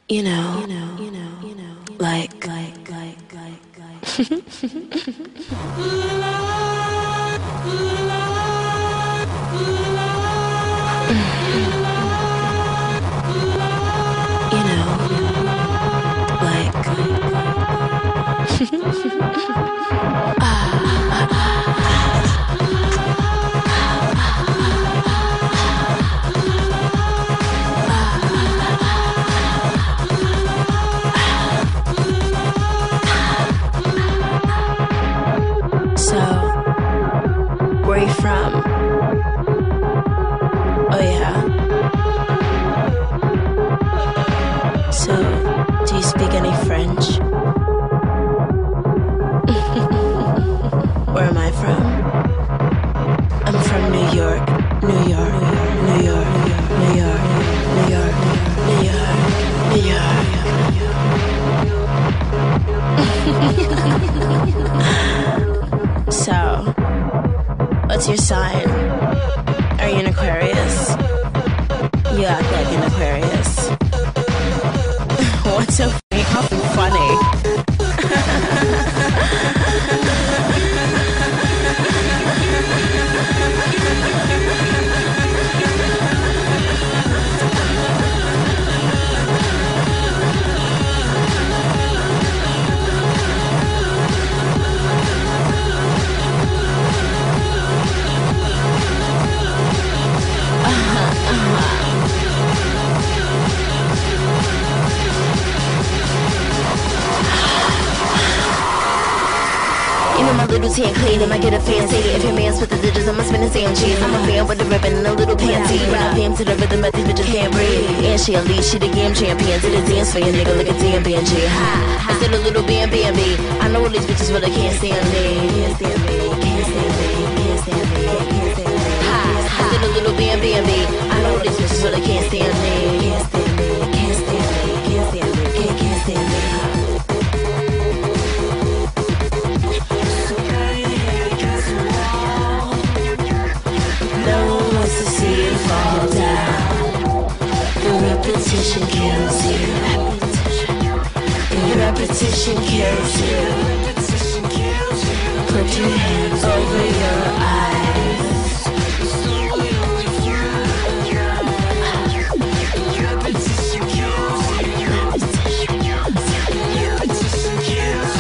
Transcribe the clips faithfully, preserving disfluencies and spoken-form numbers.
You know, you know, you know, you know, like, like, like, like, like. You know, like, so, where you from? Oh yeah. So, do you speak any French? Where am I from? I'm from New York, New York, New York, New York, New York, New York, New York. So, what's your sign? Are you an Aquarius? You act like an Aquarius. What's so funny? Little tan clean, I get a fancy. If your man's with the digits, I'ma spin his damn cheese. I'm a fan with a ribbon and a little panty. When I pam to the rhythm, that these bitches can't breathe. And she a lead, she the game champion. Did a dance for your nigga like a damn banshee. Ha, I did a little bam bam B. I know all these bitches, but they can't stand me. Can't stand me, can't stand me, can't stand me, can't stand me. Ha, I did a little bam bam B. I know all these bitches, but they can't stand me. Can't stand me, can't stand me, can't stand me, can't, can't stand me. Fall down. The repetition kills you. The repetition kills you. Put your hands over your eyes. Repetition kills you. Repetition kills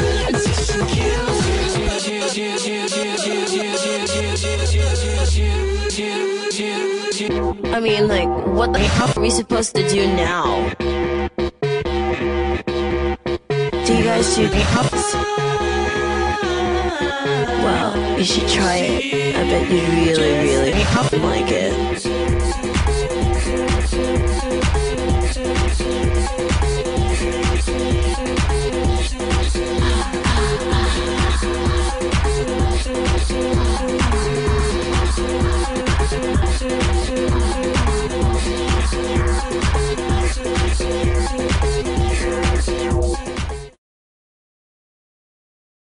you. I mean, like, what the fuck are we supposed to do now? Do you guys do puffs? Well, you should try it. I bet you'd really, really like it.